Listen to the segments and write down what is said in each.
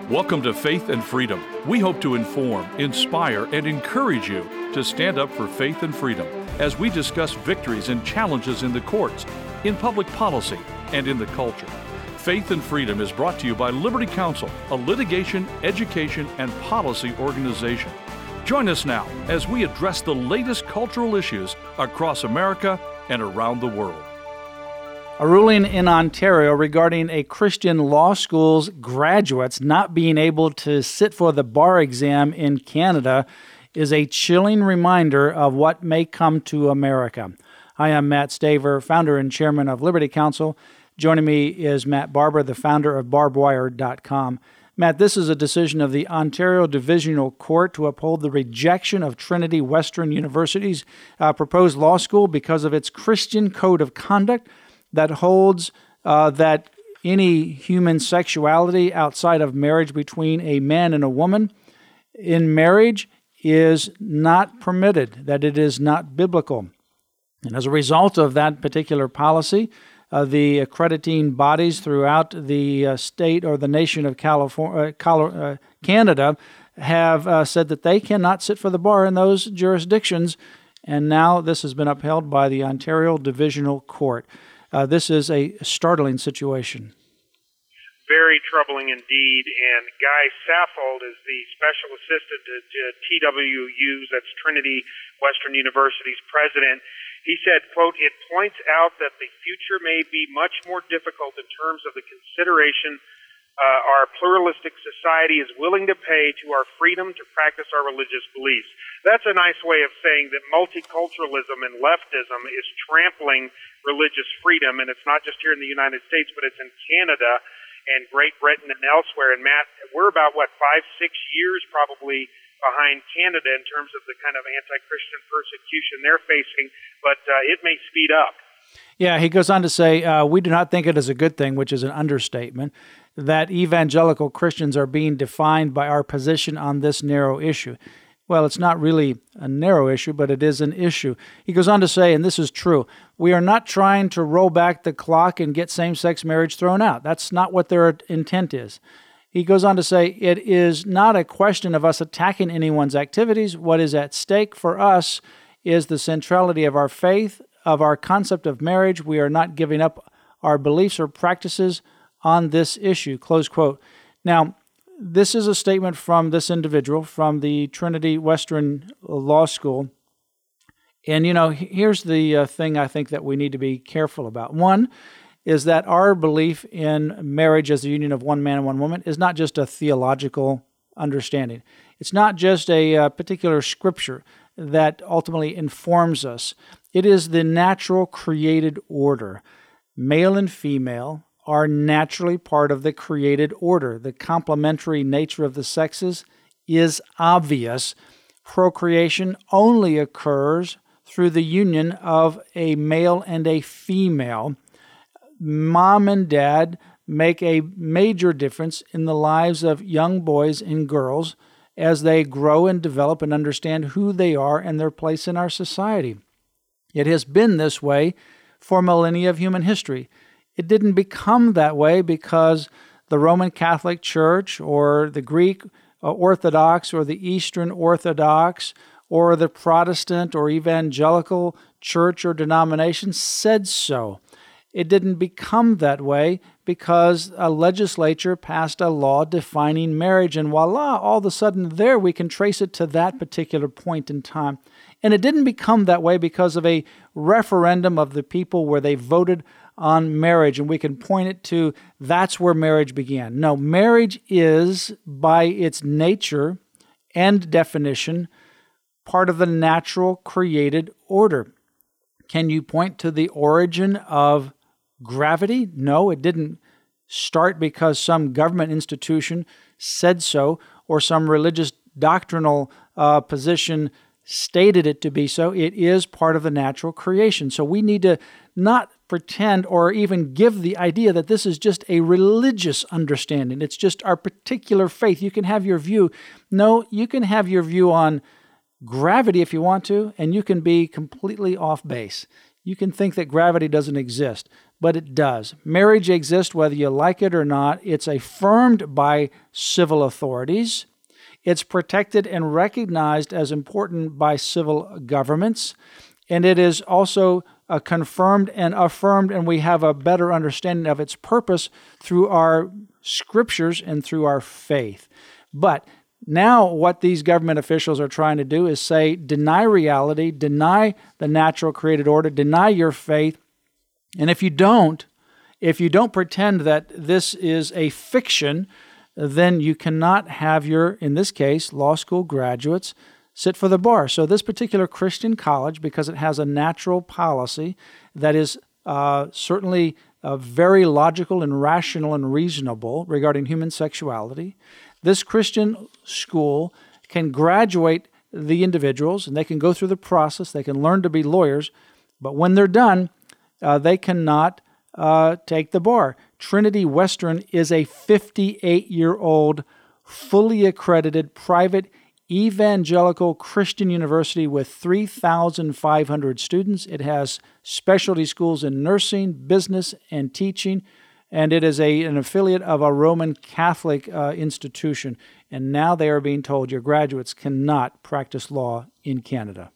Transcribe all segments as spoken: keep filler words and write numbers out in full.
Welcome to Faith and Freedom. We hope to inform, inspire, and encourage you to stand up for faith and freedom as we discuss victories and challenges in the courts, in public policy, and in the culture. Faith and Freedom is brought to you by Liberty Counsel, a litigation, education, and policy organization. Join us now as we address the latest cultural issues across America and around the world. A ruling in Ontario regarding a Christian law school's graduates not being able to sit for the bar exam in Canada is a chilling reminder of what may come to America. Hi, I'm Matt Staver, founder and chairman of Liberty Counsel. Joining me is Matt Barber, the founder of barbed wire dot com. Matt, this is a decision of the Ontario Divisional Court to uphold the rejection of Trinity Western University's uh, proposed law school because of its Christian code of conduct that holds uh, that any human sexuality outside of marriage between a man and a woman in marriage is not permitted, that it is not biblical. And as a result of that particular policy, uh, the accrediting bodies throughout the uh, state or the nation of California, uh, Canada have uh, said that they cannot sit for the bar in those jurisdictions, and now this has been upheld by the Ontario Divisional Court. Uh, this is a startling situation. Very troubling indeed. And Guy Saffold is the special assistant to, to T W U's, that's Trinity Western University's president. He said, quote, "It points out that the future may be much more difficult in terms of the consideration uh, our pluralistic society is willing to pay to our freedom to practice our religious beliefs." That's a nice way of saying that multiculturalism and leftism is trampling religious freedom, and it's not just here in the United States, but it's in Canada and Great Britain and elsewhere. And Matt, we're about, what, five, six years probably behind Canada in terms of the kind of anti-Christian persecution they're facing, but uh, it may speed up. Yeah, he goes on to say, uh, we do not think it is a good thing, which is an understatement, that evangelical Christians are being defined by our position on this narrow issue. Well, it's not really a narrow issue, but it is an issue. He goes on to say, and this is true, we are not trying to roll back the clock and get same-sex marriage thrown out. That's not what their intent is. He goes on to say, it is not a question of us attacking anyone's activities. What is at stake for us is the centrality of our faith, of our concept of marriage. We are not giving up our beliefs or practices on this issue, close quote. Now, this is a statement from this individual from the Trinity Western Law School. And, you know, here's the uh, thing I think that we need to be careful about. One is that our belief in marriage as the union of one man and one woman is not just a theological understanding. It's not just a uh, particular scripture that ultimately informs us. It is the natural created order. Male and female are naturally part of the created order. The complementary nature of the sexes is obvious. Procreation only occurs through the union of a male and a female. Mom and dad make a major difference in the lives of young boys and girls as they grow and develop and understand who they are and their place in our society. It has been this way for millennia of human history. It didn't become that way because the Roman Catholic Church or the Greek Orthodox or the Eastern Orthodox or the Protestant or evangelical church or denomination said so. It didn't become that way because a legislature passed a law defining marriage, and voila, all of a sudden there we can trace it to that particular point in time. And it didn't become that way because of a referendum of the people where they voted on marriage, and we can point it to that's where marriage began. No, marriage is, by its nature and definition, part of the natural created order. Can you point to the origin of gravity? No, it didn't start because some government institution said so or some religious doctrinal uh, position stated it to be so. It is part of the natural creation. So we need to not pretend or even give the idea that this is just a religious understanding. It's just our particular faith. You can have your view. No, you can have your view on gravity if you want to, and you can be completely off base. You can think that gravity doesn't exist. but it does. Marriage exists whether you like it or not. It's affirmed by civil authorities. It's protected and recognized as important by civil governments. And it is also uh, confirmed and affirmed, and we have a better understanding of its purpose through our scriptures and through our faith. But now what these government officials are trying to do is say, deny reality, deny the natural created order, deny your faith. And if you don't, if you don't pretend that this is a fiction, then you cannot have your, in this case, law school graduates sit for the bar. So this particular Christian college, because it has a natural policy that is uh, certainly uh, very logical and rational and reasonable regarding human sexuality, this Christian school can graduate the individuals, and they can go through the process, they can learn to be lawyers, but when they're done, uh, they cannot uh, take the bar. Trinity Western is a fifty-eight-year-old, fully accredited, private evangelical Christian university with three thousand five hundred students. It has specialty schools in nursing, business, and teaching, and it is a, an affiliate of a Roman Catholic uh, institution. And now they are being told your graduates cannot practice law in Canada.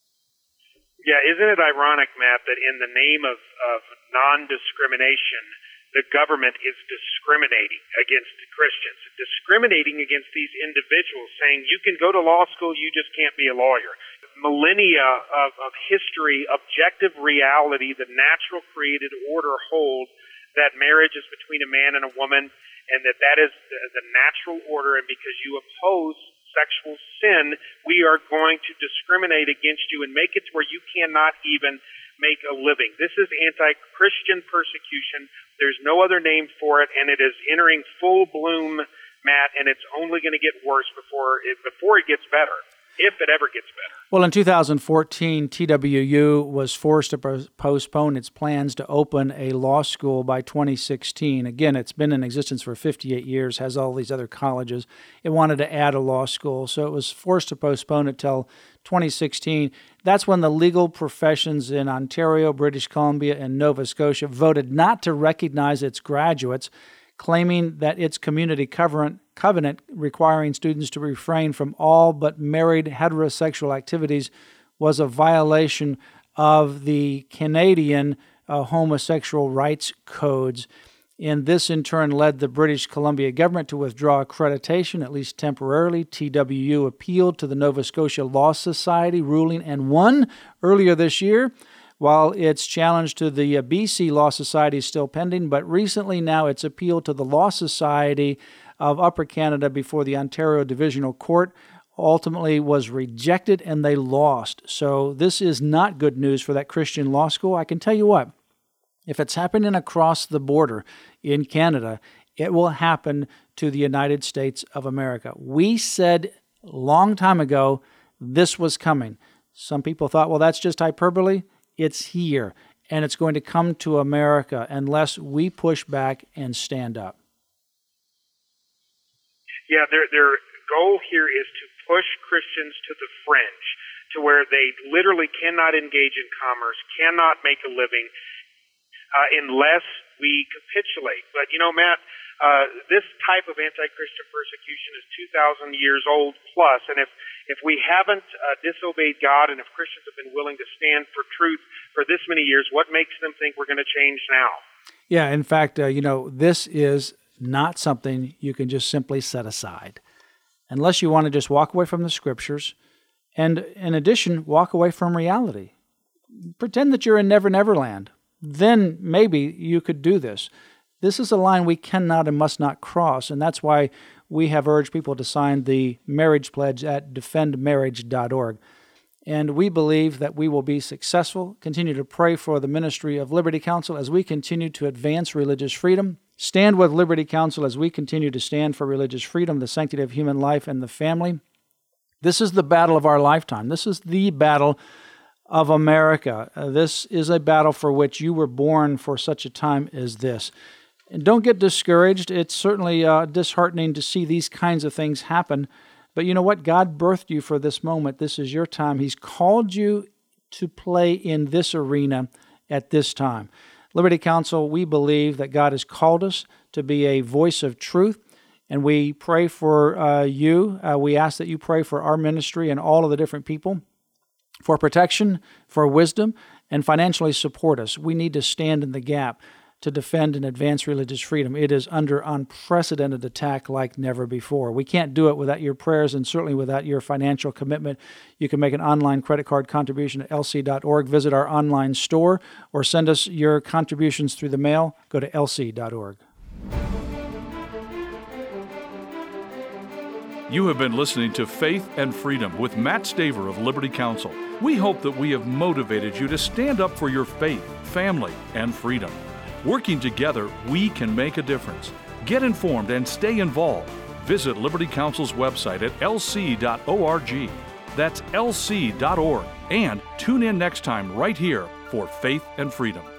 Yeah, isn't it ironic, Matt, that in the name of, of non-discrimination, the government is discriminating against Christians, discriminating against these individuals, saying you can go to law school, you just can't be a lawyer. Millennia of, of history, objective reality, the natural created order holds that marriage is between a man and a woman, and that that is the, the natural order, and because you oppose sexual sin, we are going to discriminate against you and make it to where you cannot even make a living. This is anti-Christian persecution. There's no other name for it, and it is entering full bloom, Matt, and it's only going to get worse before it, before it gets better, if it ever gets better. Well, in two thousand fourteen, T W U was forced to postpone its plans to open a law school by twenty sixteen. Again, it's been in existence for fifty-eight years, has all these other colleges. It wanted to add a law school, so it was forced to postpone it till twenty sixteen. That's when the legal professions in Ontario, British Columbia, and Nova Scotia voted not to recognize its graduates, claiming that its community covenant, covenant requiring students to refrain from all but married heterosexual activities was a violation of the Canadian uh, homosexual rights codes. And this in turn led the British Columbia government to withdraw accreditation, at least temporarily. T W U appealed to the Nova Scotia Law Society ruling and won earlier this year, while its challenge to the B C Law Society is still pending. But recently now it's appealed to the Law Society of Upper Canada before the Ontario Divisional Court ultimately was rejected, and they lost. So this is not good news for that Christian law school. I can tell you what, if it's happening across the border in Canada, it will happen to the United States of America. We said a long time ago this was coming. Some people thought, well, that's just hyperbole. It's here, and it's going to come to America unless we push back and stand up. Yeah, their their goal here is to push Christians to the fringe, to where they literally cannot engage in commerce, cannot make a living, uh, unless we capitulate. But, you know, Matt, uh, this type of anti-Christian persecution is two thousand years old plus, and if, if we haven't uh, disobeyed God, and if Christians have been willing to stand for truth for this many years, what makes them think we're going to change now? Yeah, in fact, uh, you know, this is not something you can just simply set aside, unless you want to just walk away from the Scriptures, and in addition, walk away from reality. Pretend that you're in Never Never Land. Then maybe you could do this. This is a line we cannot and must not cross, and that's why we have urged people to sign the marriage pledge at defend marriage dot org. And we believe that we will be successful. Continue to pray for the ministry of Liberty Counsel as we continue to advance religious freedom. Stand with Liberty Counsel as we continue to stand for religious freedom, the sanctity of human life, and the family. This is the battle of our lifetime. This is the battle of America. Uh, this is a battle for which you were born for such a time as this. And don't get discouraged. It's certainly uh, disheartening to see these kinds of things happen. But you know what? God birthed you for this moment. This is your time. He's called you to play in this arena at this time. Liberty Counsel, we believe that God has called us to be a voice of truth, and we pray for uh, you. Uh, we ask that you pray for our ministry and all of the different people for protection, for wisdom, and financially support us. We need to stand in the gap to defend and advance religious freedom. It is under unprecedented attack like never before. We can't do it without your prayers and certainly without your financial commitment. You can make an online credit card contribution at L C dot org, visit our online store, or send us your contributions through the mail. Go to L C dot org. You have been listening to Faith and Freedom with Matt Staver of Liberty Counsel. We hope that we have motivated you to stand up for your faith, family, and freedom. Working together, we can make a difference. Get informed and stay involved. Visit Liberty Counsel's website at L C dot org. That's L C dot org. And tune in next time right here for Faith and Freedom.